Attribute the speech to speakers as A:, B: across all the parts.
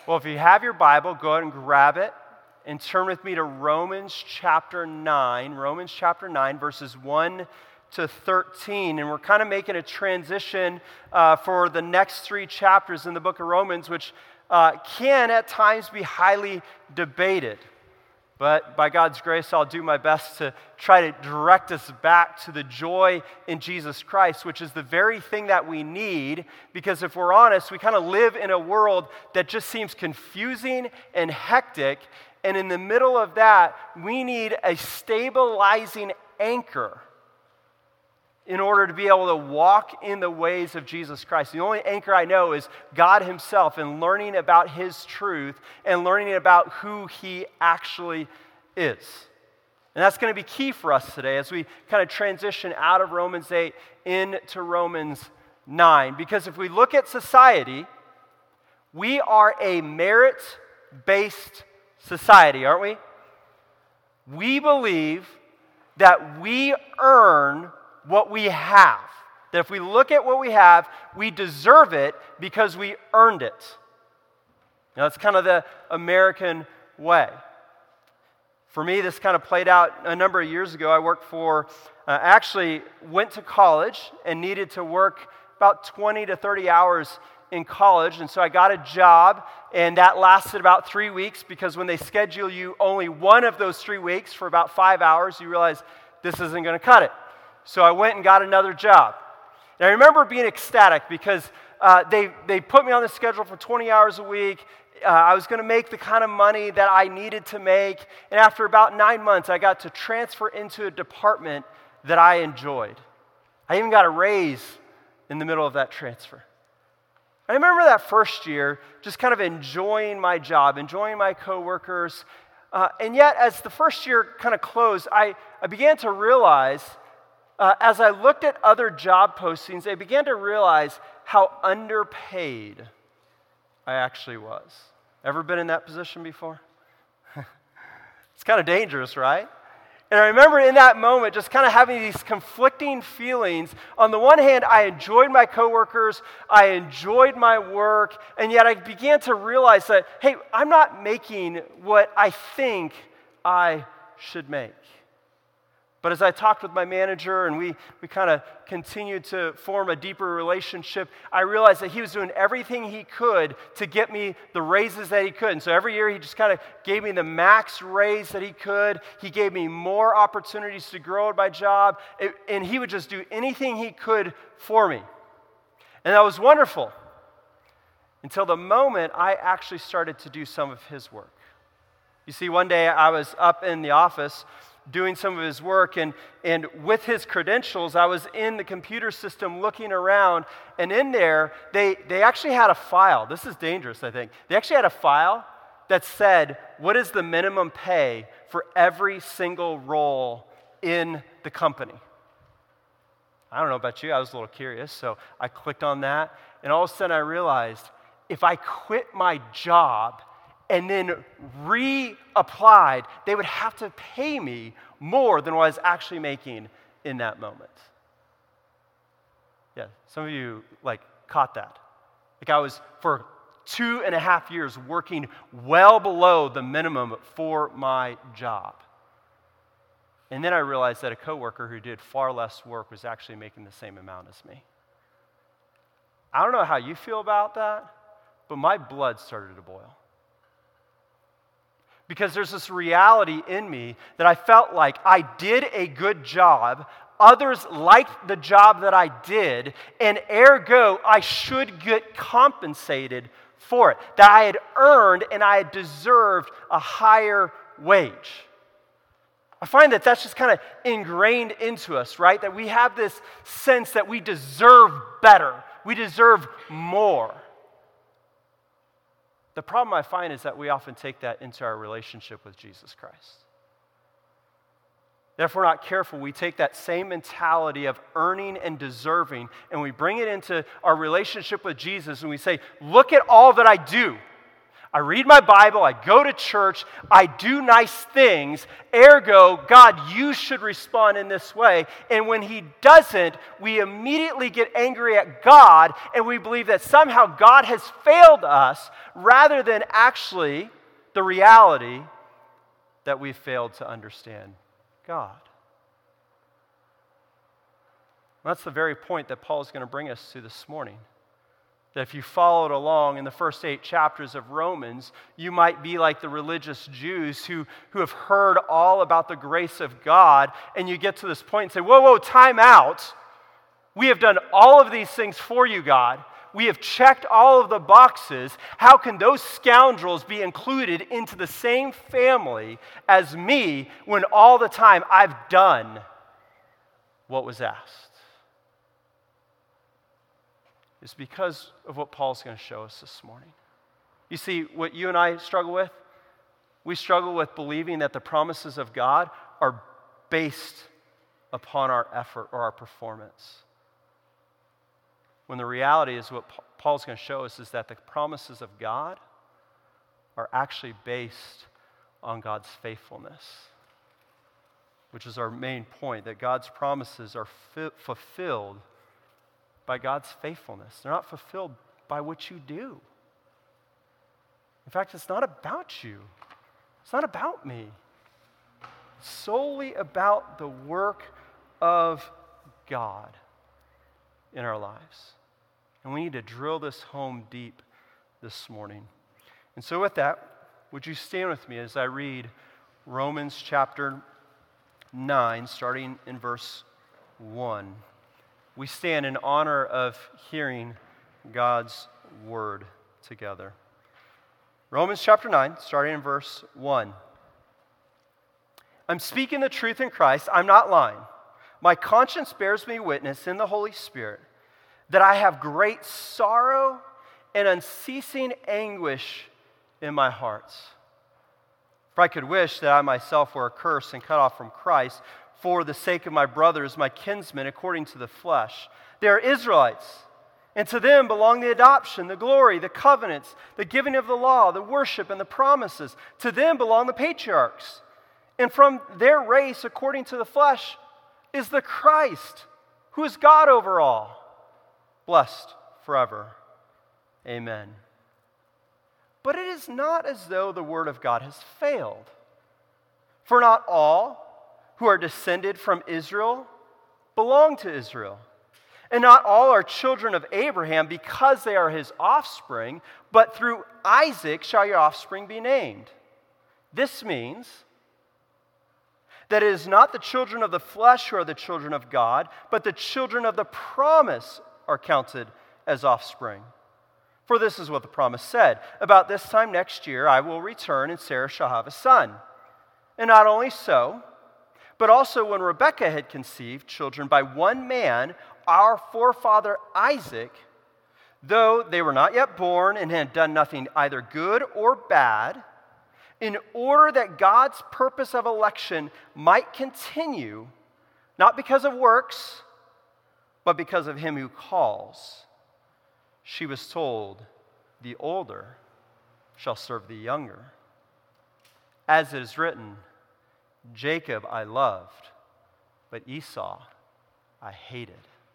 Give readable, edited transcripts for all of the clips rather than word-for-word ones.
A: Well, if you have your Bible, go ahead and grab it and turn with me to Romans chapter 9. Romans chapter 9, verses 1 to 13. And we're kind of making a transition for the next three chapters in the book of Romans, which can at times be highly debated. But by God's grace, I'll do my best to try to direct us back to the joy in Jesus Christ, which is the very thing that we need, because if we're honest, we kind of live in a world that just seems confusing and hectic, and in the middle of that, we need a stabilizing anchor in order to be able to walk in the ways of Jesus Christ. The only anchor I know is God himself, and learning about his truth and learning about who he actually is. And that's going to be key for us today as we kind of transition out of Romans 8 into Romans 9. Because if we look at society, we are a merit-based society, aren't we? We believe that we earn what we have. That if we look at what we have, we deserve it because we earned it. Now, that's kind of the American way. For me, this kind of played out a number of years ago. I worked for, actually went to college and needed to work about 20 to 30 hours in college. And so I got a job, and that lasted about 3 weeks, because when they schedule you only one of those 3 weeks for about 5 hours, you realize this isn't going to cut it. So I went and got another job. And I remember being ecstatic because they put me on the schedule for 20 hours a week. I was going to make the kind of money that I needed to make. And after about 9 months, I got to transfer into a department that I enjoyed. I even got a raise in the middle of that transfer. I remember that first year just kind of enjoying my job, enjoying my coworkers. And yet, as the first year kind of closed, I began to realize, as I looked at other job postings, I began to realize how underpaid I actually was. Ever been in that position before? It's kind of dangerous, right? And I remember in that moment just kind of having these conflicting feelings. On the one hand, I enjoyed my coworkers, I enjoyed my work, and yet I began to realize that, hey, I'm not making what I think I should make. But as I talked with my manager and we kind of continued to form a deeper relationship, I realized that he was doing everything he could to get me the raises that he could. And so every year he just kind of gave me the max raise that he could. He gave me more opportunities to grow at my job. And he would just do anything he could for me. And that was wonderful. Until the moment I actually started to do some of his work. You see, one day I was up in the office doing some of his work, and with his credentials, I was in the computer system looking around, and in there, they actually had a file. This is dangerous, I think. They actually had a file that said, what is the minimum pay for every single role in the company? I don't know about you, I was a little curious, so I clicked on that, and all of a sudden I realized, if I quit my job and then reapplied, they would have to pay me more than what I was actually making in that moment. Yeah, some of you caught that. I was for 2.5 years working well below the minimum for my job. And then I realized that a coworker who did far less work was actually making the same amount as me. I don't know how you feel about that, but my blood started to boil. Because there's this reality in me that I felt like I did a good job, others liked the job that I did, and ergo, I should get compensated for it. That I had earned and I had deserved a higher wage. I find that that's just kind of ingrained into us, right? That we have this sense that we deserve better, we deserve more. The problem I find is that we often take that into our relationship with Jesus Christ. That if we're not careful, we take that same mentality of earning and deserving, and we bring it into our relationship with Jesus, and we say, look at all that I do. I read my Bible, I go to church, I do nice things, ergo, God, you should respond in this way. And when he doesn't, we immediately get angry at God, and we believe that somehow God has failed us, rather than actually the reality that we failed to understand God. That's the very point that Paul is going to bring us to this morning. That if you followed along in the first 8 chapters of Romans, you might be like the religious Jews who have heard all about the grace of God, and you get to this point and say, whoa, time out. We have done all of these things for you, God. We have checked all of the boxes. How can those scoundrels be included into the same family as me when all the time I've done what was asked? It's because of what Paul's going to show us this morning. You see, what you and I struggle with, we struggle with believing that the promises of God are based upon our effort or our performance. When the reality is what Paul's going to show us is that the promises of God are actually based on God's faithfulness, which is our main point, that God's promises are fulfilled by God's faithfulness. They're not fulfilled by what you do. In fact, it's not about you. It's not about me. It's solely about the work of God in our lives. And we need to drill this home deep this morning. And so with that, would you stand with me as I read Romans chapter 9, starting in verse 1. We stand in honor of hearing God's word together. Romans chapter 9, starting in verse 1. I'm speaking the truth in Christ. I'm not lying. My conscience bears me witness in the Holy Spirit that I have great sorrow and unceasing anguish in my heart. For I could wish that I myself were accursed and cut off from Christ for the sake of my brothers, my kinsmen, according to the flesh. They are Israelites, and to them belong the adoption, the glory, the covenants, the giving of the law, the worship, and the promises. To them belong the patriarchs. And from their race, according to the flesh, is the Christ, who is God over all, blessed forever. Amen. But it is not as though the word of God has failed. For not all who are descended from Israel belong to Israel. And not all are children of Abraham because they are his offspring, but through Isaac shall your offspring be named. This means that it is not the children of the flesh who are the children of God, but the children of the promise are counted as offspring. For this is what the promise said: about this time next year I will return, and Sarah shall have a son. And not only so, but also when Rebekah had conceived children by one man, our forefather Isaac, though they were not yet born and had done nothing either good or bad, in order that God's purpose of election might continue, not because of works, but because of him who calls, she was told, the older shall serve the younger. As it is written, Jacob I loved, but Esau I hated.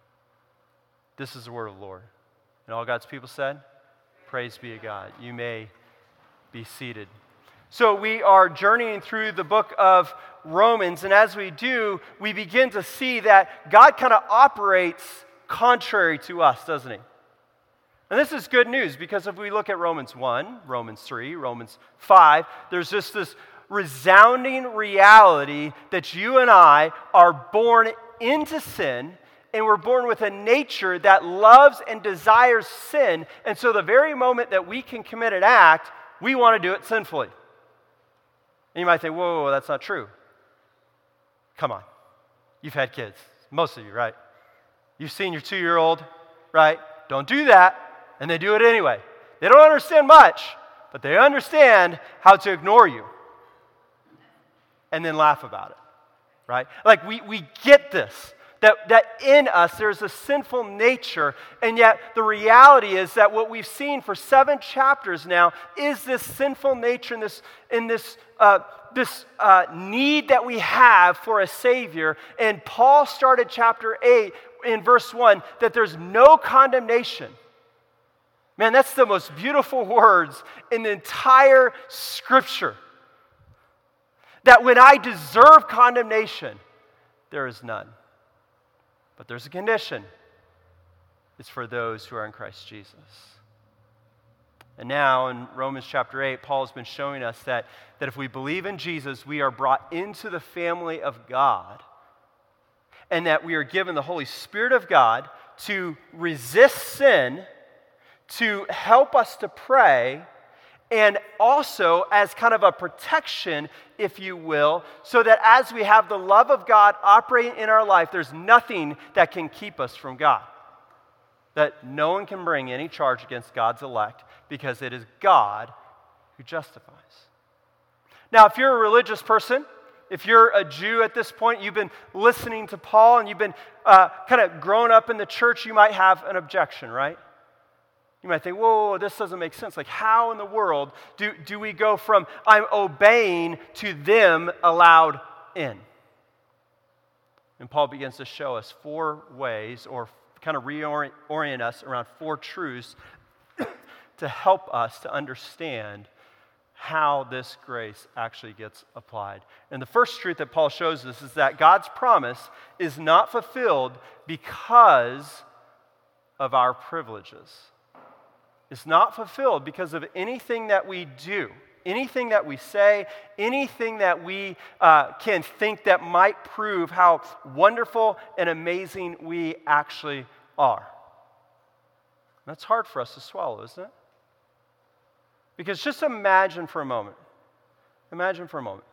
A: This is the word of the Lord. And all God's people said, praise be to God. You may be seated. So we are journeying through the book of Romans, and as we do, we begin to see that God kind of operates contrary to us, doesn't he? And this is good news, because if we look at Romans 1, Romans 3, Romans 5, there's just this resounding reality that you and I are born into sin, and we're born with a nature that loves and desires sin, and so the very moment that we can commit an act, we want to do it sinfully. And you might think, whoa, that's not true. Come on. You've had kids. Most of you, right? You've seen your 2-year-old, right? Don't do that. And they do it anyway. They don't understand much, but they understand how to ignore you and then laugh about it, right? Like we get this. that in us there's a sinful nature, and yet the reality is that what we've seen for 7 chapters now is this sinful nature in this need that we have for a Savior. And Paul started chapter 8 in verse 1 that there's no condemnation. Man, that's the most beautiful words in the entire Scripture. That when I deserve condemnation, there is none. But there's a condition. It's for those who are in Christ Jesus. And now in Romans chapter 8, Paul has been showing us that if we believe in Jesus, we are brought into the family of God. And that we are given the Holy Spirit of God to resist sin, to help us to pray, and also as kind of a protection, if you will, so that as we have the love of God operating in our life, there's nothing that can keep us from God. That no one can bring any charge against God's elect because it is God who justifies. Now, if you're a religious person, if you're a Jew at this point, you've been listening to Paul and you've been kind of grown up in the church, you might have an objection, right? You might think, whoa, this doesn't make sense. Like, how in the world do we go from I'm obeying to them allowed in? And Paul begins to show us 4 ways, or kind of reorient us around 4 truths to help us to understand how this grace actually gets applied. And the first truth that Paul shows us is that God's promise is not fulfilled because of our privileges. It's not fulfilled because of anything that we do, anything that we say, anything that we can think that might prove how wonderful and amazing we actually are. That's hard for us to swallow, isn't it? Because just imagine for a moment. Imagine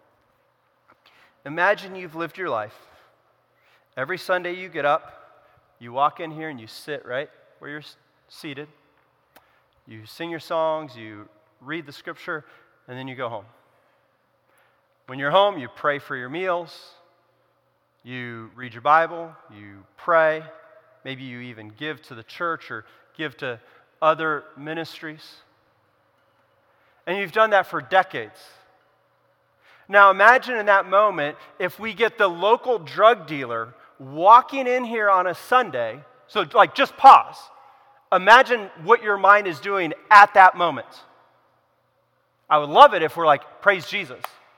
A: you've lived your life. Every Sunday you get up, you walk in here and you sit right where you're seated. You sing your songs, you read the Scripture, and then you go home. When you're home, you pray for your meals, you read your Bible, you pray, maybe you even give to the church or give to other ministries. And you've done that for decades. Now imagine in that moment if we get the local drug dealer walking in here on a Sunday, so like just pause. Imagine what your mind is doing at that moment. I would love it if we're like, praise Jesus.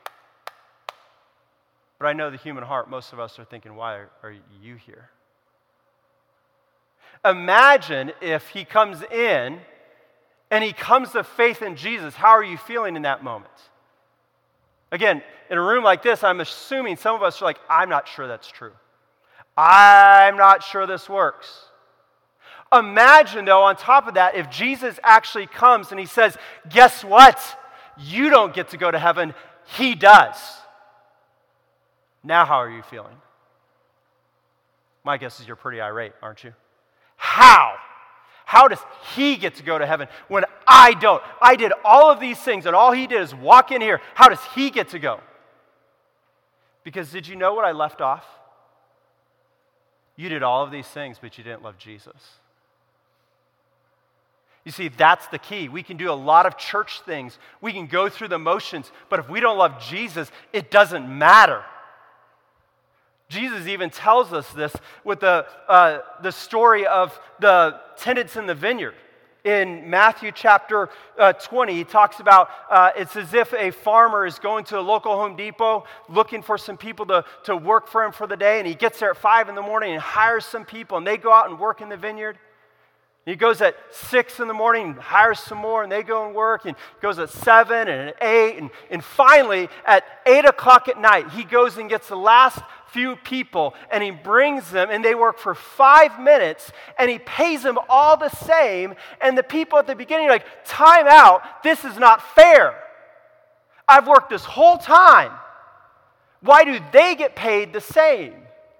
A: But I know the human heart, most of us are thinking, why are you here? Imagine if he comes in and he comes to faith in Jesus. How are you feeling in that moment? Again, in a room like this, I'm assuming some of us are like, I'm not sure that's true. I'm not sure this works. Imagine, though, on top of that, if Jesus actually comes and he says, guess what? You don't get to go to heaven. He does. Now how are you feeling? My guess is you're pretty irate, aren't you? How? How does he get to go to heaven when I don't? I did all of these things and all he did is walk in here. How does he get to go? Because did you know what I left off? You did all of these things, but you didn't love Jesus. You see, that's the key. We can do a lot of church things. We can go through the motions, but if we don't love Jesus, it doesn't matter. Jesus even tells us this with the story of the tenants in the vineyard. In Matthew chapter 20, he talks about it's as if a farmer is going to a local Home Depot looking for some people to work for him for the day, and he gets there at 5 in the morning and hires some people, and they go out and work in the vineyard. He goes at 6 in the morning and hires some more, and they go and work, and goes at 7 and at 8, and finally at 8 o'clock at night, he goes and gets the last few people, and he brings them, and they work for 5 minutes, and he pays them all the same, and the people at the beginning are like, time out, this is not fair. I've worked this whole time. Why do they get paid the same?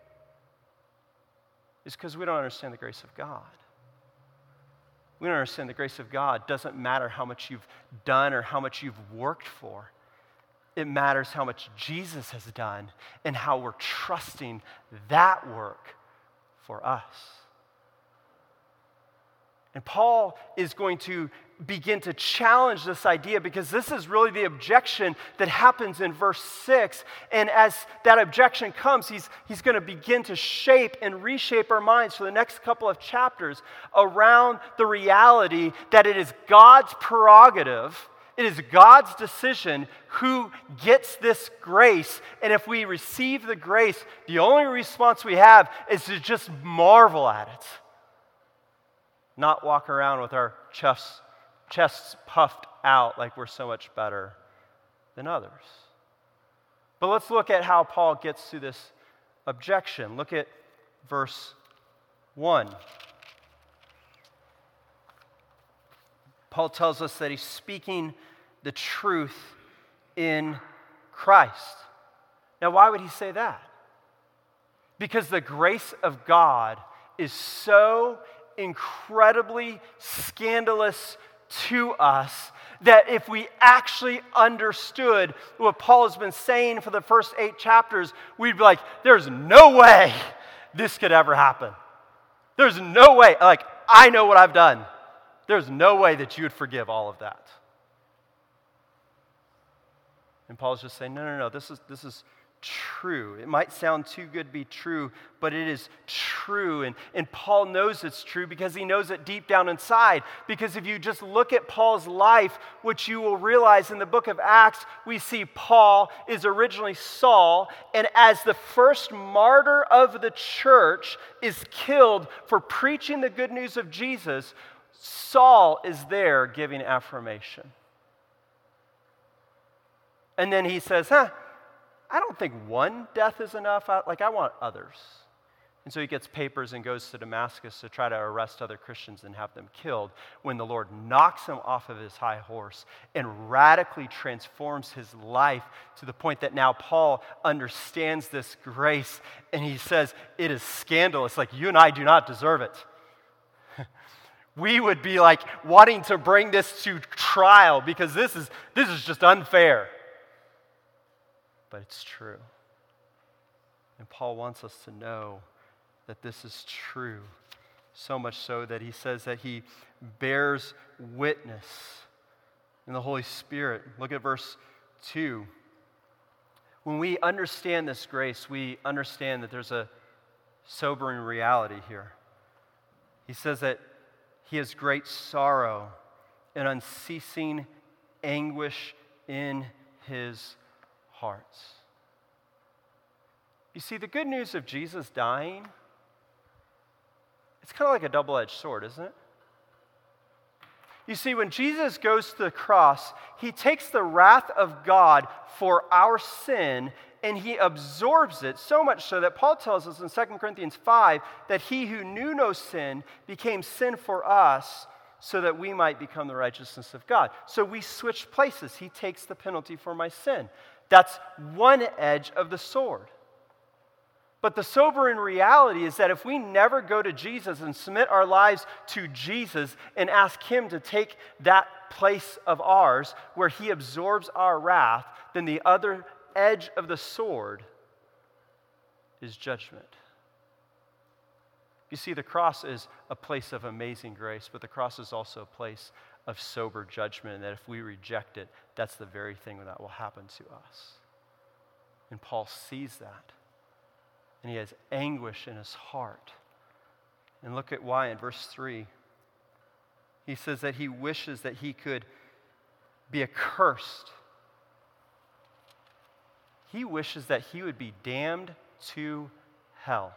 A: It's because we don't understand the grace of God. We don't understand the grace of God. Doesn't matter how much you've done or how much you've worked for. It matters how much Jesus has done and how we're trusting that work for us. And Paul is going to begin to challenge this idea because this is really the objection that happens in verse 6. And as that objection comes, he's going to begin to shape and reshape our minds for the next couple of chapters around the reality that it is God's prerogative, it is God's decision who gets this grace. And if we receive the grace, the only response we have is to just marvel at it. Not walk around with our chests puffed out like we're so much better than others. But let's look at how Paul gets to this objection. Look at verse 1. Paul tells us that he's speaking the truth in Christ. Now, why would he say that? Because the grace of God is so incredibly scandalous to us that if we actually understood what Paul has been saying for the first 8 chapters, we'd be like, there's no way this could ever happen. There's no way, like, I know what I've done. There's no way that you would forgive all of that. And Paul's just saying, no, this is true. It might sound too good to be true, but it is true. And Paul knows it's true because he knows it deep down inside. Because if you just look at Paul's life, which you will realize in the book of Acts, we see Paul is originally Saul, and as the first martyr of the church is killed for preaching the good news of Jesus, Saul is there giving affirmation. And then he says, I don't think one death is enough. I want others. And so he gets papers and goes to Damascus to try to arrest other Christians and have them killed, when the Lord knocks him off of his high horse and radically transforms his life to the point that now Paul understands this grace, and he says, it is scandalous. Like, you and I do not deserve it. We would be like wanting to bring this to trial because this is just unfair. But it's true. And Paul wants us to know that this is true. So much so that he says that he bears witness in the Holy Spirit. Look at verse 2. When we understand this grace, we understand that there's a sobering reality here. He says that he has great sorrow and unceasing anguish in his hearts. You see, the good news of Jesus dying, it's kind of like a double-edged sword, isn't it? You see, when Jesus goes to the cross, he takes the wrath of God for our sin and he absorbs it, so much so that Paul tells us in 2 Corinthians 5 that he who knew no sin became sin for us so that we might become the righteousness of God. So we switch places. He takes the penalty for my sin. That's one edge of the sword. But the sobering reality is that if we never go to Jesus and submit our lives to Jesus and ask him to take that place of ours where he absorbs our wrath, then the other edge of the sword is judgment. You see, the cross is a place of amazing grace, but the cross is also a place of sober judgment, and that if we reject it, that's the very thing that will happen to us. And Paul sees that, and he has anguish in his heart. And look at why in verse 3. He says that he wishes that he could be accursed. He wishes that he would be damned to hell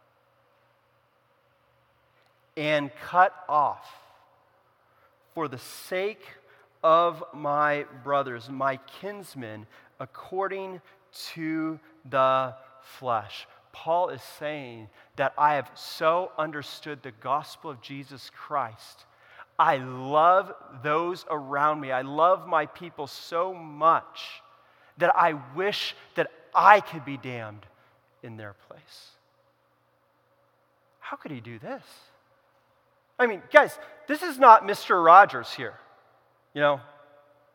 A: and cut off for the sake of my brothers, my kinsmen, according to the flesh. Paul is saying that I have so understood the gospel of Jesus Christ. I love those around me. I love my people so much that I wish that I could be damned in their place. How could he do this? I mean, guys, this is not Mr. Rogers here. You know,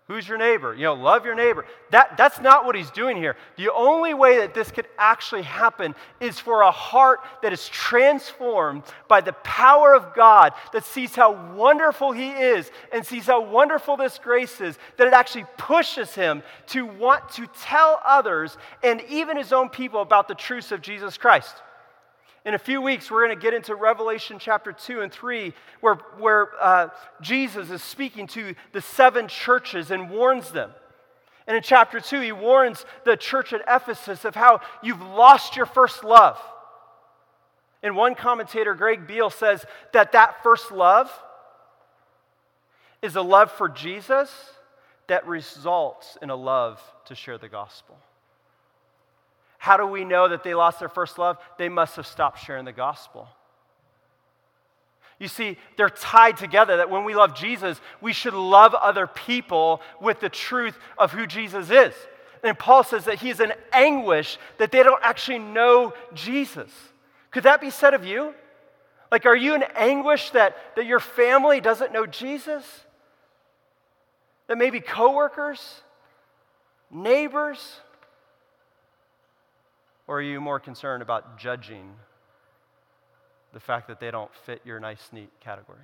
A: Who's your neighbor? Love your neighbor. That's not what he's doing here. The only way that this could actually happen is for a heart that is transformed by the power of God, that sees how wonderful he is and sees how wonderful this grace is, that it actually pushes him to want to tell others and even his own people about the truths of Jesus Christ. In a few weeks, we're going to get into Revelation chapter 2 and 3, where Jesus is speaking to the 7 churches and warns them. And in chapter 2, he warns the church at Ephesus of how you've lost your first love. And one commentator, Greg Beale, says that first love is a love for Jesus that results in a love to share the gospel. How do we know that they lost their first love? They must have stopped sharing the gospel. You see, they're tied together, that when we love Jesus, we should love other people with the truth of who Jesus is. And Paul says that he's in anguish that they don't actually know Jesus. Could that be said of you? Like, are you in anguish that your family doesn't know Jesus? That maybe coworkers, neighbors? Or are you more concerned about judging the fact that they don't fit your nice, neat categories?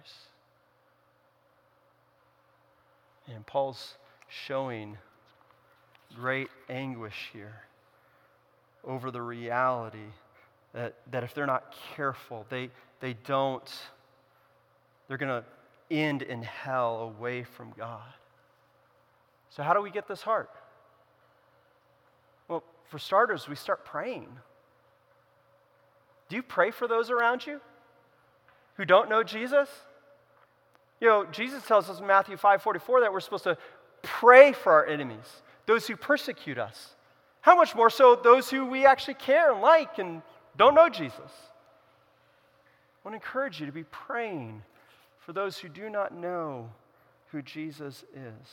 A: And Paul's showing great anguish here over the reality that if they're not careful, they're going to end in hell away from God. So how do we get this heart? Well, for starters, we start praying. Do you pray for those around you who don't know Jesus? Jesus tells us in Matthew 5:44 that we're supposed to pray for our enemies, those who persecute us. How much more so those who we actually care and like and don't know Jesus? I want to encourage you to be praying for those who do not know who Jesus is.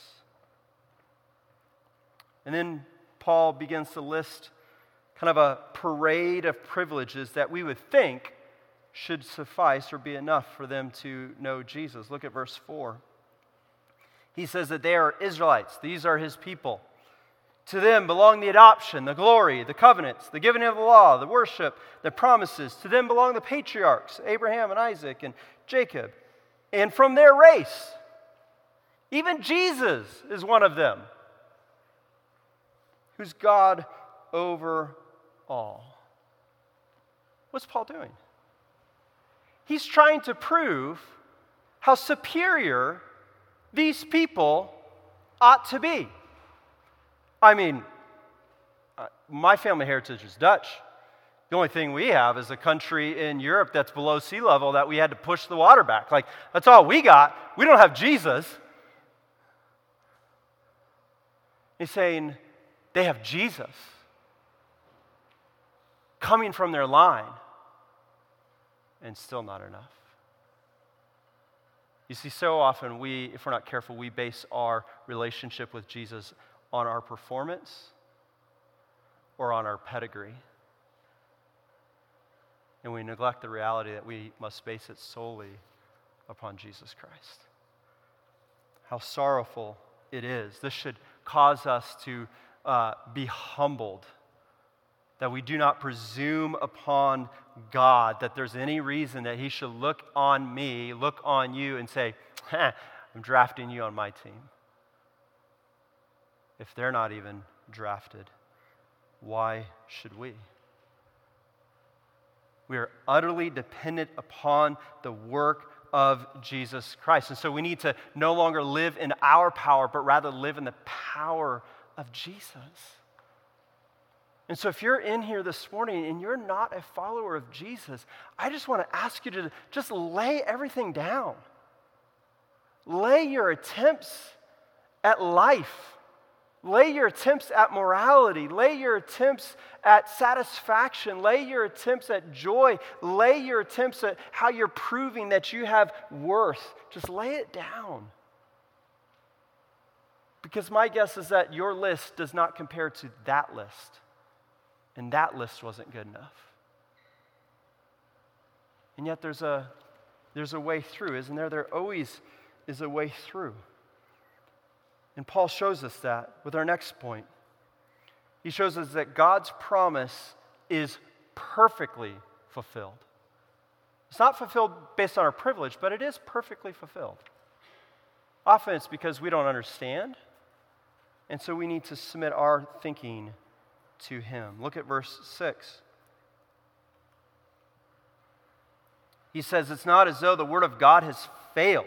A: And then Paul begins to list kind of a parade of privileges that we would think should suffice or be enough for them to know Jesus. Look at verse 4. He says that they are Israelites. These are his people. To them belong the adoption, the glory, the covenants, the giving of the law, the worship, the promises. To them belong the patriarchs, Abraham and Isaac and Jacob. And from their race, even Jesus is one of them, who's God over all. What's Paul doing? He's trying to prove how superior these people ought to be. I mean, my family heritage is Dutch. The only thing we have is a country in Europe that's below sea level that we had to push the water back. Like, that's all we got. We don't have Jesus. He's saying they have Jesus coming from their line, and still not enough. You see, so often if we're not careful, we base our relationship with Jesus on our performance or on our pedigree. And we neglect the reality that we must base it solely upon Jesus Christ. How sorrowful it is. This should cause us to be humbled, that we do not presume upon God, that there's any reason that he should look on me, look on you, and say, I'm drafting you on my team. If they're not even drafted, why should we? We are utterly dependent upon the work of Jesus Christ. And so we need to no longer live in our power, but rather live in the power of Jesus. And so if you're in here this morning and you're not a follower of Jesus, I just want to ask you to just lay everything down. Lay your attempts at life. Lay your attempts at morality. Lay your attempts at satisfaction. Lay your attempts at joy. Lay your attempts at how you're proving that you have worth. Just lay it down. Because my guess is that your list does not compare to that list. And that list wasn't good enough. And yet there's a way through, isn't there? There always is a way through. And Paul shows us that with our next point. He shows us that God's promise is perfectly fulfilled. It's not fulfilled based on our privilege, but it is perfectly fulfilled. Often it's because we don't understand, and so we need to submit our thinking to Him. Look at verse 6. He says, it's not as though the word of God has failed.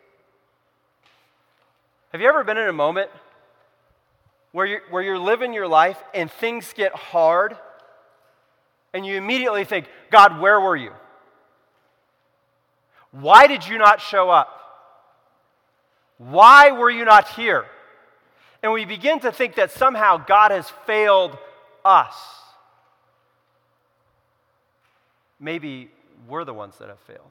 A: Have you ever been in a moment where you're living your life and things get hard and you immediately think, God, where were you? Why did you not show up? Why were you not here? And we begin to think that somehow God has failed us. Maybe we're the ones that have failed.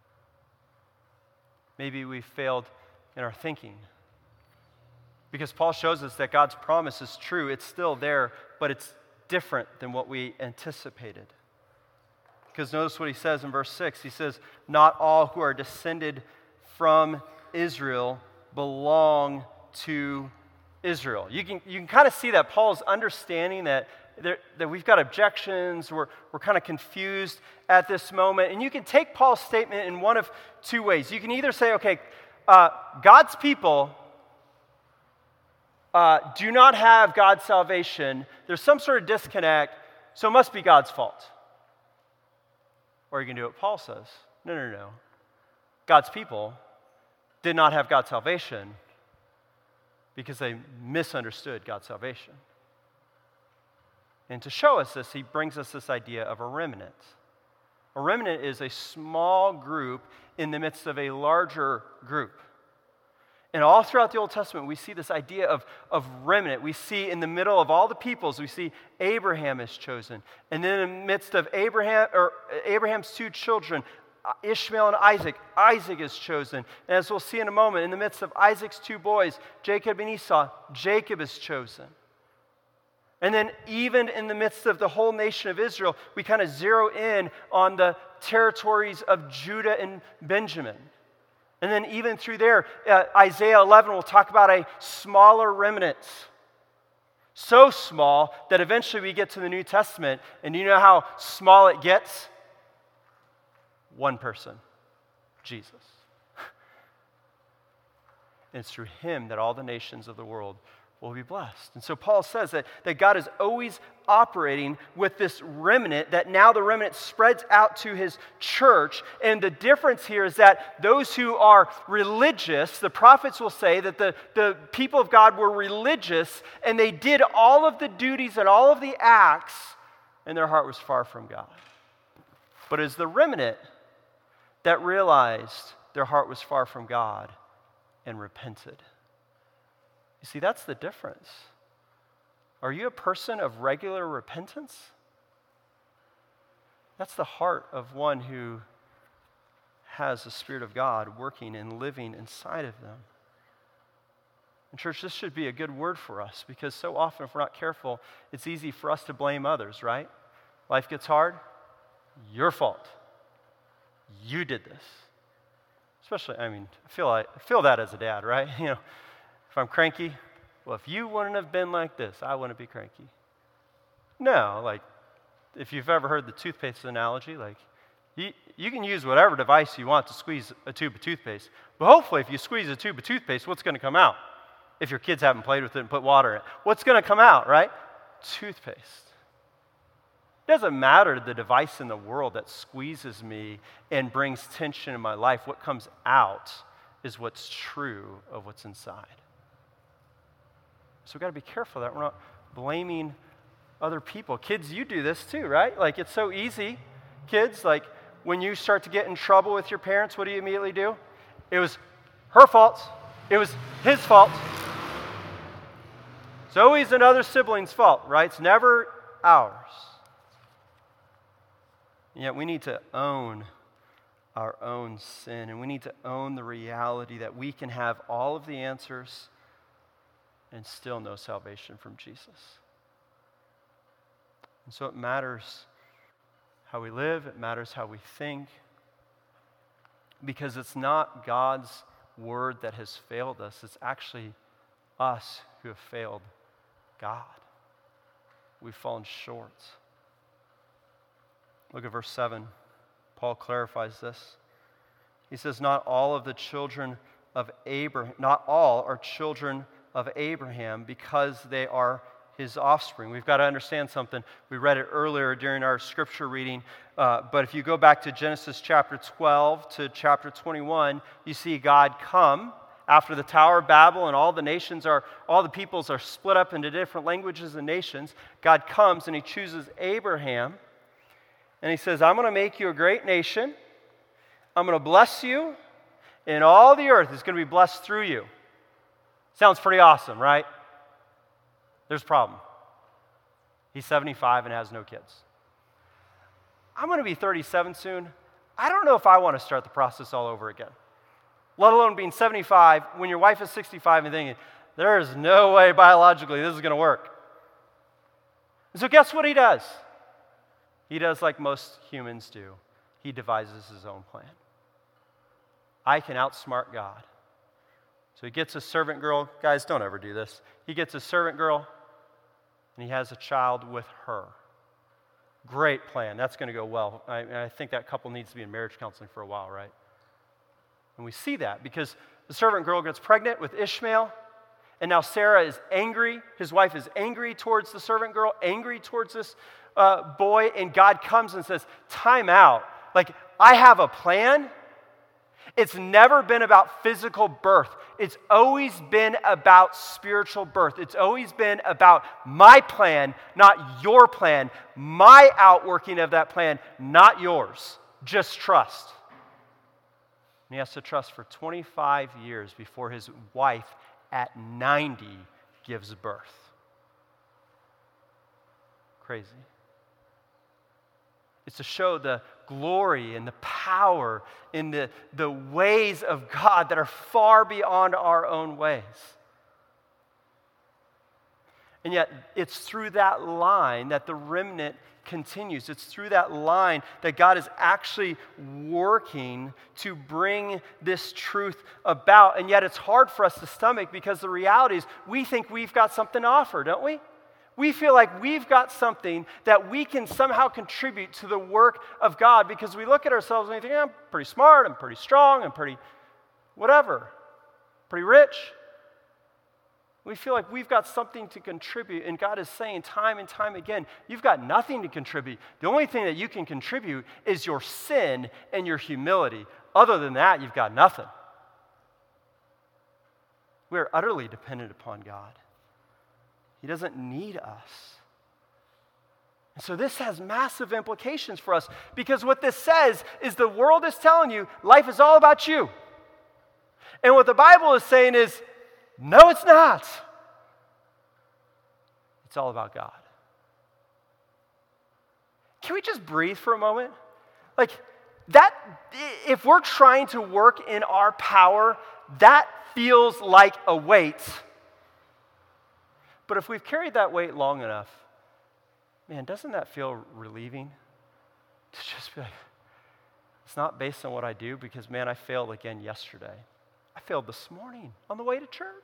A: Maybe we failed in our thinking. Because Paul shows us that God's promise is true. It's still there, but it's different than what we anticipated. Because notice what he says in verse 6. He says, not all who are descended from Israel belong to Israel. You can kind of see that Paul's understanding that we've got objections, we're kind of confused at this moment. And you can take Paul's statement in one of two ways. You can either say, okay, God's people do not have God's salvation. There's some sort of disconnect, so it must be God's fault. Or you can do what Paul says. No. God's people did not have God's salvation because they misunderstood God's salvation. And to show us this, he brings us this idea of a remnant. A remnant is a small group in the midst of a larger group. And all throughout the Old Testament, we see this idea of remnant. We see in the middle of all the peoples, we see Abraham is chosen. And then in the midst of Abraham's two children, Ishmael and Isaac, Isaac is chosen. And as we'll see in a moment, in the midst of Isaac's two boys, Jacob and Esau, Jacob is chosen. And then even in the midst of the whole nation of Israel, we kind of zero in on the territories of Judah and Benjamin. And then even through there, Isaiah 11 will talk about a smaller remnant. So small that eventually we get to the New Testament, and you know how small it gets? One person, Jesus. And it's through him that all the nations of the world will be blessed. And so Paul says that God is always operating with this remnant, that now the remnant spreads out to his church. And the difference here is that those who are religious, the prophets will say that the people of God were religious and they did all of the duties and all of the acts, and their heart was far from God. But it's the remnant that realized their heart was far from God and repented. You see, that's the difference. Are you a person of regular repentance? That's the heart of one who has the Spirit of God working and living inside of them. And church, this should be a good word for us, because so often if we're not careful, it's easy for us to blame others, right? Life gets hard, your fault. You did this. Especially, I feel that as a dad, right? You know, if I'm cranky, well, if you wouldn't have been like this, I wouldn't be cranky. No, like, if you've ever heard the toothpaste analogy, like, you can use whatever device you want to squeeze a tube of toothpaste, but hopefully if you squeeze a tube of toothpaste, what's going to come out? If your kids haven't played with it and put water in it, what's going to come out, right? Toothpaste. It doesn't matter the device in the world that squeezes me and brings tension in my life. What comes out is what's true of what's inside. So we've got to be careful that we're not blaming other people. Kids, you do this too, right? Like, it's so easy. Kids, like, when you start to get in trouble with your parents, what do you immediately do? It was her fault. It was his fault. It's always another sibling's fault, right? It's never ours. And yet we need to own our own sin, and we need to own the reality that we can have all of the answers and still no salvation from Jesus. And so it matters how we live, it matters how we think, because it's not God's word that has failed us, it's actually Us who have failed God. We've fallen short. Look at verse 7. Paul clarifies this. He says, not all are children of Abraham because they are his offspring. We've got to understand something. We read it earlier during our scripture reading, but if you go back to Genesis chapter 12 to chapter 21, you see God come after the Tower of Babel and all the peoples are split up into different languages and nations. God comes and he chooses Abraham and he says, I'm going to make you a great nation. I'm going to bless you, and all the earth is going to be blessed through you. Sounds pretty awesome, right? There's a problem. He's 75 and has no kids. I'm going to be 37 soon. I don't know if I want to start the process all over again, let alone being 75 when your wife is 65 and thinking, there is no way biologically this is going to work. And so guess what he does? He does like most humans do. He devises his own plan. I can outsmart God. So he gets a servant girl. Guys, don't ever do this. He gets a servant girl, and he has a child with her. Great plan. That's going to go well. I think that couple needs to be in marriage counseling for a while, right? And we see that because the servant girl gets pregnant with Ishmael, and now Sarah is angry. His wife is angry towards the servant girl, angry towards this boy, and God comes and says, time out. Like, I have a plan. It's never been about physical birth. It's always been about spiritual birth. It's always been about my plan, not your plan. My outworking of that plan, not yours. Just trust. And he has to trust for 25 years before his wife at 90 gives birth. Crazy. It's to show the glory and the power in the ways of God that are far beyond our own ways. And yet, it's through that line that the remnant continues. It's through that line that God is actually working to bring this truth about. And yet, it's hard for us to stomach because the reality is we think we've got something to offer, don't we? We feel like we've got something that we can somehow contribute to the work of God because we look at ourselves and we think, I'm pretty smart, I'm pretty strong, I'm pretty whatever, pretty rich. We feel like we've got something to contribute, and God is saying time and time again, you've got nothing to contribute. The only thing that you can contribute is your sin and your humility. Other than that, you've got nothing. We are utterly dependent upon God. He doesn't need us. And so this has massive implications for us because what this says is the world is telling you life is all about you. And what the Bible is saying is, no, it's not. It's all about God. Can we just breathe for a moment? Like that, if we're trying to work in our power, that feels like a weight. But if we've carried that weight long enough, man, doesn't that feel relieving? To just be like, it's not based on what I do because, man, I failed again yesterday. I failed this morning on the way to church.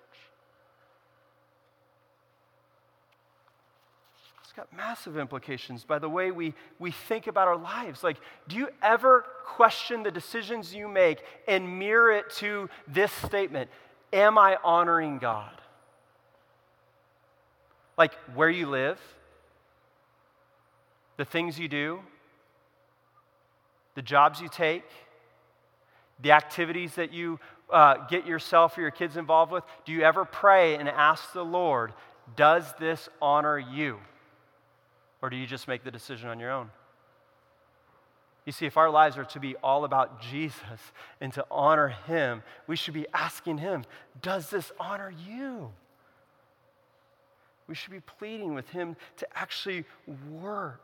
A: It's got massive implications by the way we think about our lives. Like, do you ever question the decisions you make and mirror it to this statement? Am I honoring God? Like where you live, the things you do, the jobs you take, the activities that you get yourself or your kids involved with. Do you ever pray and ask the Lord, does this honor you? Or do you just make the decision on your own? You see, if our lives are to be all about Jesus and to honor Him, we should be asking Him, does this honor you? We should be pleading with Him to actually work.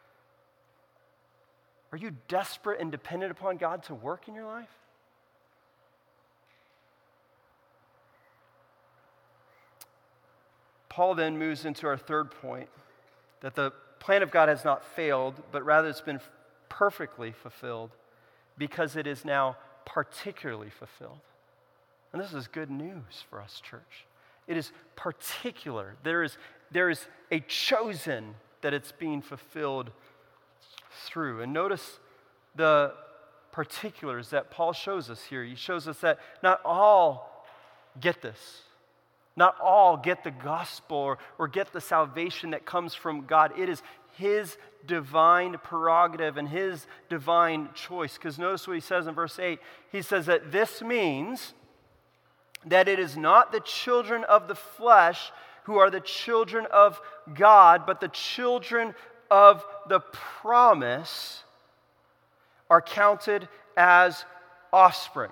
A: Are you desperate and dependent upon God to work in your life? Paul then moves into our third point, that the plan of God has not failed, but rather it's been perfectly fulfilled because it is now particularly fulfilled. And this is good news for us, church. It is particular. There is a chosen that it's being fulfilled through. And notice the particulars that Paul shows us here. He shows us that not all get this. Not all get the gospel or get the salvation that comes from God. It is his divine prerogative and his divine choice. Because notice what he says in verse 8. He says that this means that it is not the children of the flesh who are the children of God, but the children of the promise are counted as offspring.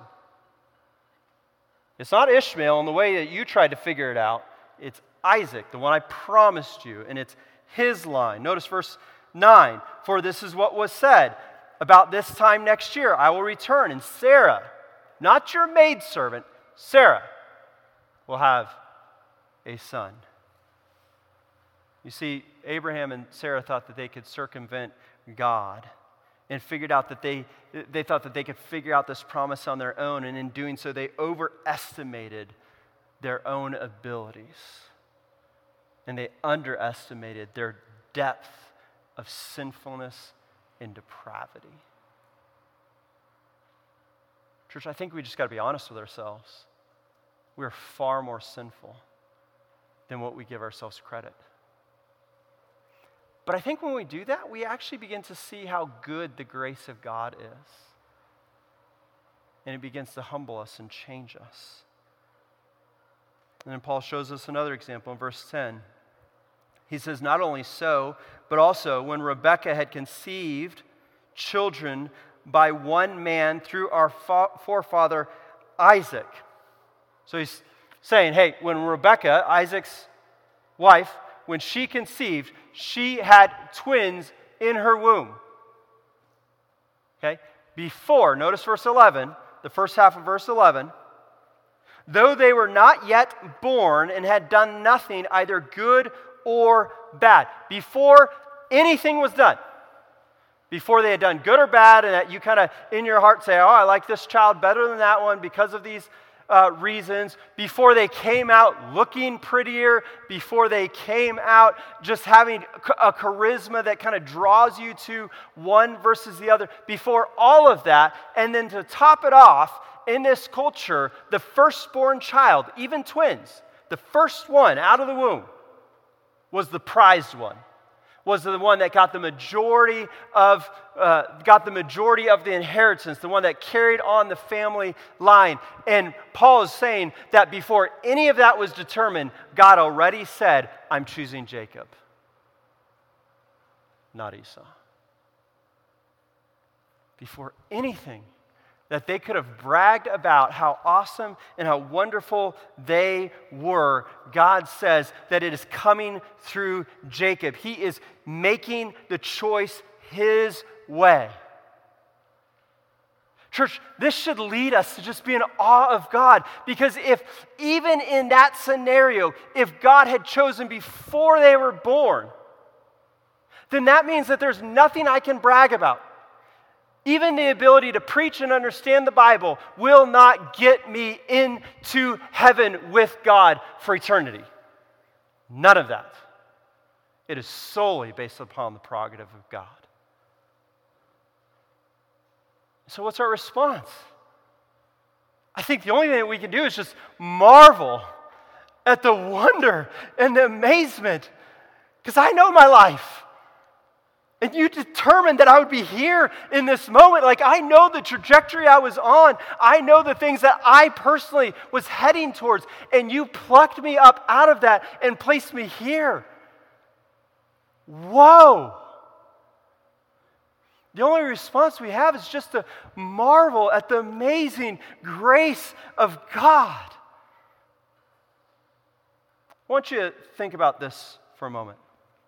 A: It's not Ishmael in the way that you tried to figure it out. It's Isaac, the one I promised you, and it's his line. Notice verse 9. For this is what was said, about this time next year I will return, and Sarah, not your maidservant, Sarah, will have a son. You see, Abraham and Sarah thought that they could circumvent God and figured out that they thought that they could figure out this promise on their own, and in doing so, they overestimated their own abilities. And they underestimated their depth of sinfulness and depravity. Church, I think we just got to be honest with ourselves. We are far more sinful than what we give ourselves credit. But I think when we do that, we actually begin to see how good the grace of God is. And it begins to humble us and change us. And then Paul shows us another example in verse 10. He says, not only so, but also when Rebekah had conceived children by one man through our forefather Isaac. So he's saying, hey, when Rebekah, Isaac's wife, when she conceived, she had twins in her womb. Okay? Before, notice verse 11, the first half of verse 11. Though they were not yet born and had done nothing, either good or bad. Before anything was done. Before they had done good or bad, and that you kind of in your heart say, oh, I like this child better than that one because of these reasons, before they came out looking prettier, before they came out just having a charisma that kind of draws you to one versus the other, before all of that, and then to top it off, in this culture, the firstborn child, even twins, the first one out of the womb was the prized one, was the one that got the majority of the inheritance, the one that carried on the family line. And Paul is saying that before any of that was determined, God already said, I'm choosing Jacob, not Esau. Before anything that they could have bragged about how awesome and how wonderful they were, God says that it is coming through Jacob. He is making the choice his way. Church, this should lead us to just be in awe of God, because if even in that scenario, if God had chosen before they were born, then that means that there's nothing I can brag about. Even the ability to preach and understand the Bible will not get me into heaven with God for eternity. None of that. It is solely based upon the prerogative of God. So what's our response? I think the only thing that we can do is just marvel at the wonder and the amazement, because I know my life. And you determined that I would be here in this moment. Like, I know the trajectory I was on. I know the things that I personally was heading towards. And you plucked me up out of that and placed me here. Whoa! The only response we have is just to marvel at the amazing grace of God. I want you to think about this for a moment.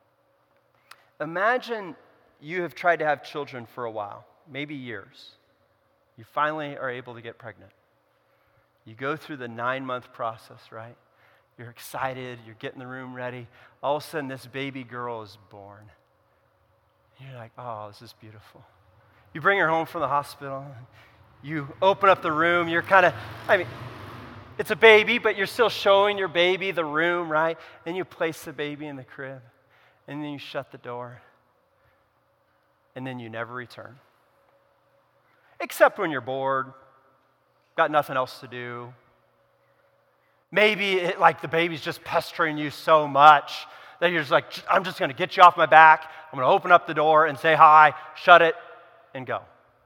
A: Imagine you have tried to have children for a while, maybe years. You finally are able to get pregnant. You go through the 9-month process, right? You're excited, you're getting the room ready. All of a sudden, this baby girl is born. You're like, oh, this is beautiful. You bring her home from the hospital. You open up the room. You're kind of, It's a baby, but you're still showing your baby the room, right? Then you place the baby in the crib, and then you shut the door, and then you never return. Except when you're bored, got nothing else to do. Maybe like the baby's just pestering you so much that you're just like, I'm just going to get you off my back. I'm going to open up the door and say hi, shut it, and go.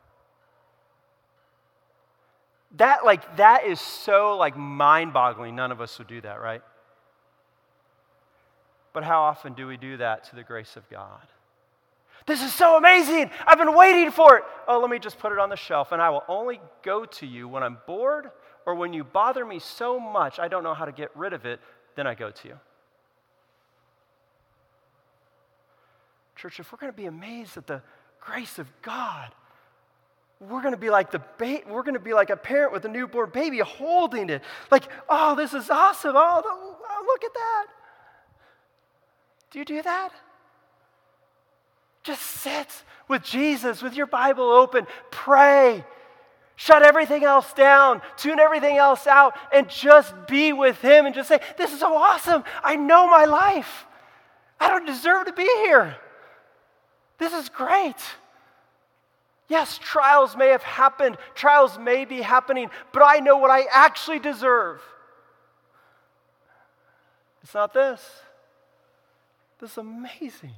A: That is so mind-boggling. None of us would do that, right? But how often do we do that to the grace of God? This is so amazing. I've been waiting for it. Oh, let me just put it on the shelf, and I will only go to you when I'm bored or when you bother me so much I don't know how to get rid of it, then I go to you. Church, if we're going to be amazed at the grace of God, we're going to be like we're going to be like a parent with a newborn baby holding it. Like, oh, this is awesome. Oh, look at that. Do you do that? Just sit with Jesus, with your Bible open, pray. Shut everything else down, tune everything else out, and just be with Him and just say, this is so awesome. I know my life. I don't deserve to be here. This is great. Yes, trials may have happened. Trials may be happening, but I know what I actually deserve. It's not this. This is amazing.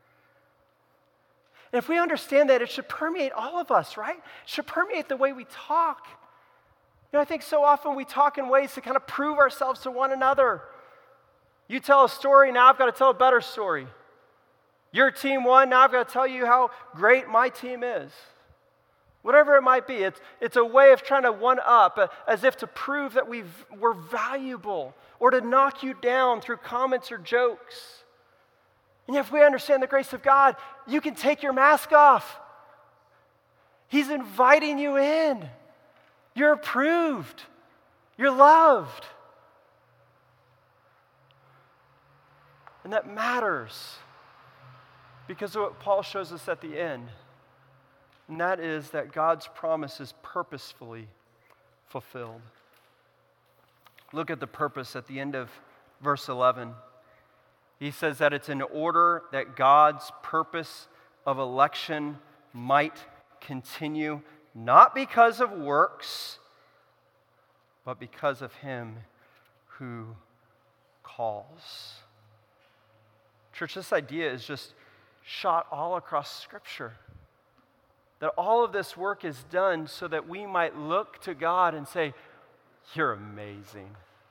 A: And if we understand that, it should permeate all of us, right? It should permeate the way we talk. I think so often we talk in ways to kind of prove ourselves to one another. You tell a story, now I've got to tell a better story. Your team won, now I've got to tell you how great my team is. Whatever it might be, it's a way of trying to one-up, as if to prove that we're valuable, or to knock you down through comments or jokes. And if we understand the grace of God, you can take your mask off. He's inviting you in. You're approved. You're loved. And that matters because of what Paul shows us at the end. And that is that God's promise is purposefully fulfilled. Look at the purpose at the end of verse 11. He says that it's in order that God's purpose of election might continue, not because of works, but because of Him who calls. Church, this idea is just shot all across Scripture. That all of this work is done so that we might look to God and say, you're amazing.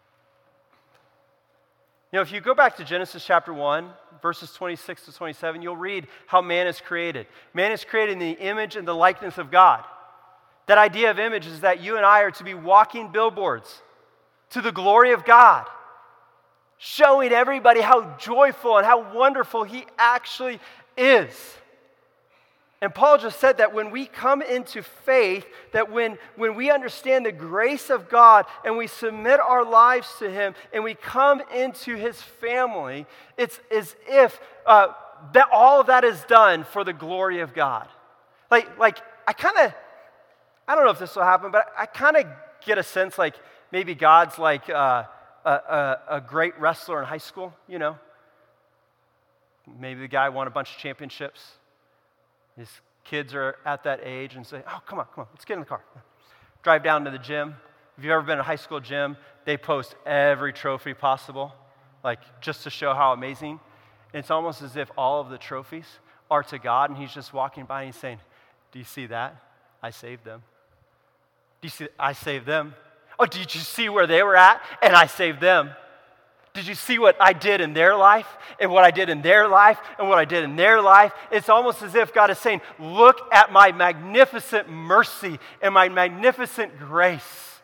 A: If you go back to Genesis chapter 1, verses 26 to 27, you'll read how man is created. Man is created in the image and the likeness of God. That idea of image is that you and I are to be walking billboards to the glory of God, showing everybody how joyful and how wonderful He actually is. And Paul just said that when we come into faith, that when we understand the grace of God and we submit our lives to Him and we come into His family, it's as if that all of that is done for the glory of God. I don't know if this will happen, but I kind of get a sense like maybe God's like a great wrestler in high school, Maybe the guy won a bunch of championships. His kids are at that age and say, oh, come on, let's get in the car. Drive down to the gym. If you've ever been in a high school gym, they post every trophy possible, just to show how amazing. And it's almost as if all of the trophies are to God, and He's just walking by and He's saying, do you see that? I saved them. Do you see? I saved them. Oh, did you see where they were at? And I saved them. Did you see what I did in their life and what I did in their life and what I did in their life? It's almost as if God is saying, look at my magnificent mercy and my magnificent grace.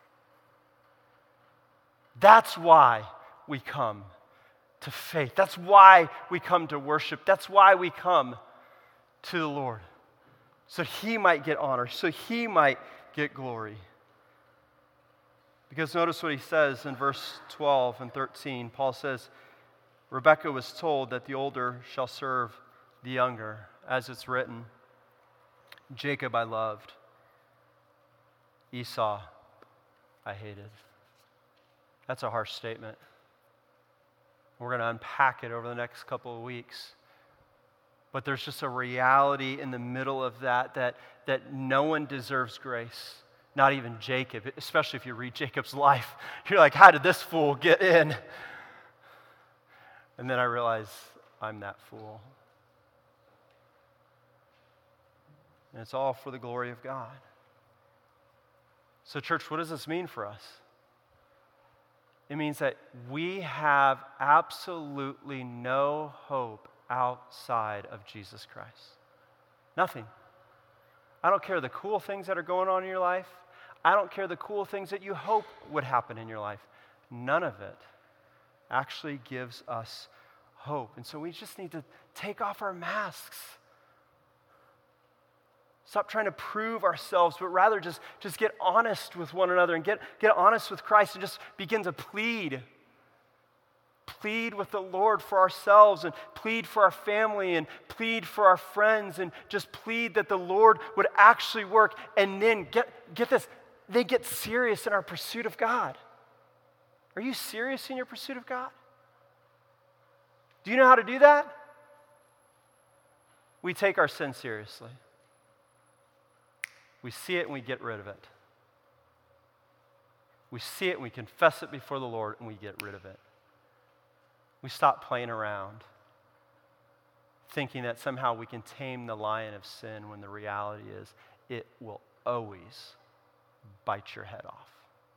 A: That's why we come to faith. That's why we come to worship. That's why we come to the Lord. So He might get honor, so He might get glory. Because notice what he says in verse 12 and 13. Paul says, Rebekah was told that the older shall serve the younger, as it's written, Jacob I loved, Esau I hated. That's a harsh statement. We're going to unpack it over the next couple of weeks. But there's just a reality in the middle of that no one deserves grace. Not even Jacob, especially if you read Jacob's life. You're like, how did this fool get in? And then I realize I'm that fool. And it's all for the glory of God. So church, what does this mean for us? It means that we have absolutely no hope outside of Jesus Christ. Nothing. I don't care the cool things that are going on in your life. I don't care the cool things that you hope would happen in your life. None of it actually gives us hope. And so we just need to take off our masks. Stop trying to prove ourselves, but rather just get honest with one another and get honest with Christ and just begin to plead. Plead with the Lord for ourselves and plead for our family and plead for our friends and just plead that the Lord would actually work. And then get this, they get serious in our pursuit of God. Are you serious in your pursuit of God? Do you know how to do that? We take our sin seriously. We see it and we get rid of it. We see it and we confess it before the Lord and we get rid of it. We stop playing around, thinking that somehow we can tame the lion of sin when the reality is it will always bite your head off.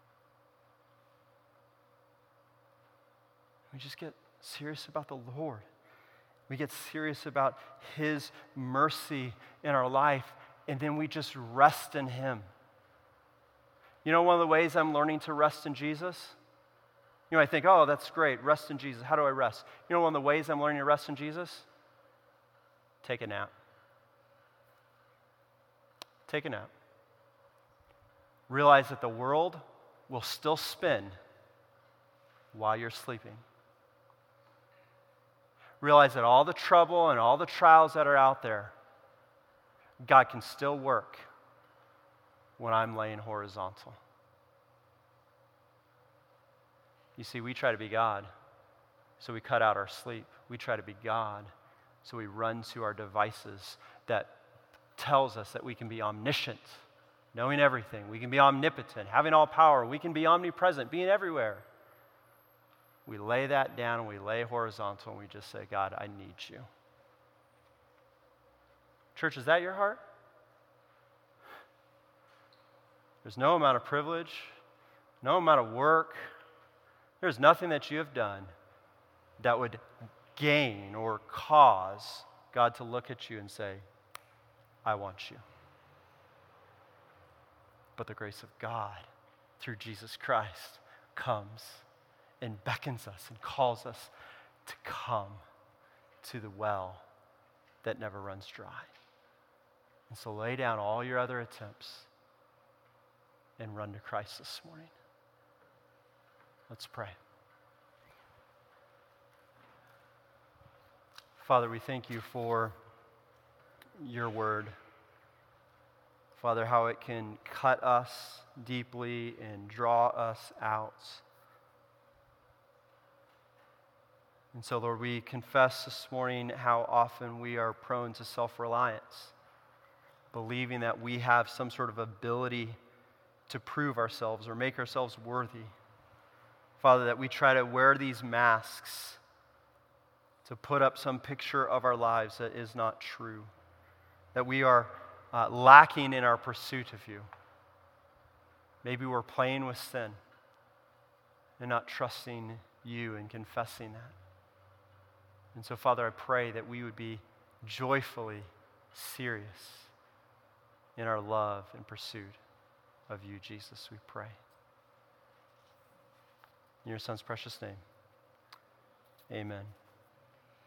A: We just get serious about the Lord. We get serious about His mercy in our life, and then we just rest in Him. You know, one of the ways I'm learning to rest in Jesus? You know, I think, oh, that's great, rest in Jesus. How do I rest? You know, one of the ways I'm learning to rest in Jesus? Take a nap. Take a nap. Realize that the world will still spin while you're sleeping. Realize that all the trouble and all the trials that are out there, God can still work when I'm laying horizontal. You see, we try to be God, so we cut out our sleep. We try to be God, so we run to our devices that tells us that we can be omniscient, knowing everything. We can be omnipotent, having all power. We can be omnipresent, being everywhere. We lay that down and we lay horizontal and we just say, God, I need you. Church, is that your heart? There's no amount of privilege, no amount of work. There's nothing that you have done that would gain or cause God to look at you and say, I want you. But the grace of God through Jesus Christ comes and beckons us and calls us to come to the well that never runs dry. And so lay down all your other attempts and run to Christ this morning. Let's pray. Father, we thank you for your word. Father, how it can cut us deeply and draw us out. And so, Lord, we confess this morning how often we are prone to self-reliance, believing that we have some sort of ability to prove ourselves or make ourselves worthy. Father, that we try to wear these masks to put up some picture of our lives that is not true, that we are lacking in our pursuit of you. Maybe we're playing with sin and not trusting you and confessing that. And so, Father, I pray that we would be joyfully serious in our love and pursuit of you, Jesus, we pray. In your Son's precious name, amen.